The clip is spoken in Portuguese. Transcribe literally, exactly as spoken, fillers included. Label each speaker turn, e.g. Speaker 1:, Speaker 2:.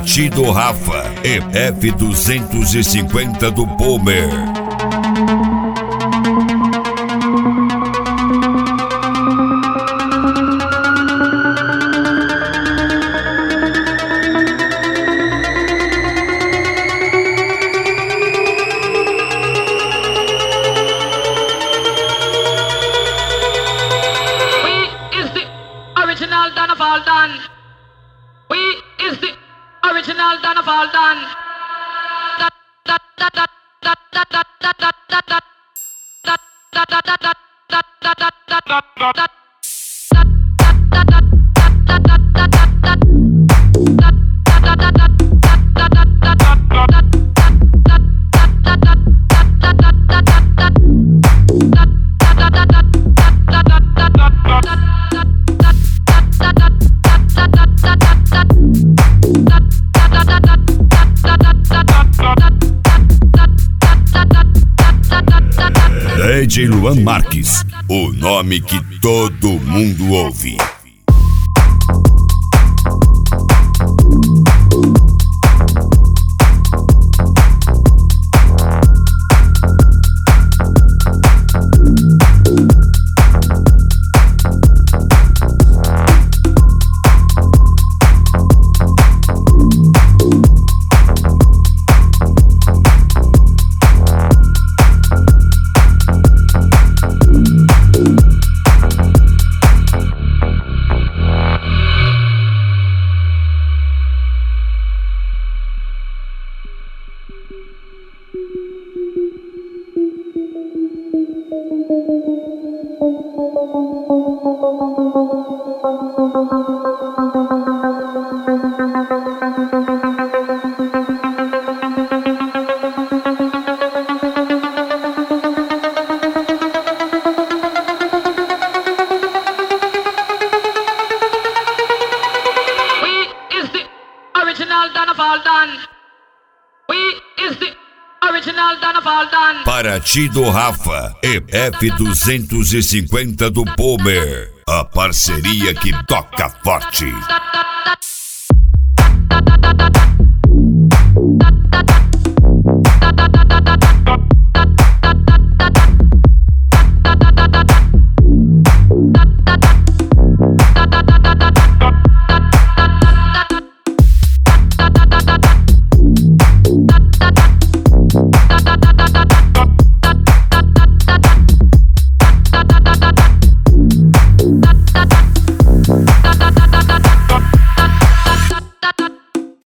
Speaker 1: Paraty do Rafa e F duzentos e cinquenta do Palmer.
Speaker 2: Original Don of all done. We is the original Don of all done. Da da da da da da da da da da da da da da da da da.
Speaker 1: D J Luan Marques, o nome que todo mundo ouve. Paraty do Rafa e F duzentos e cinquenta do Palmer. A parceria que toca forte.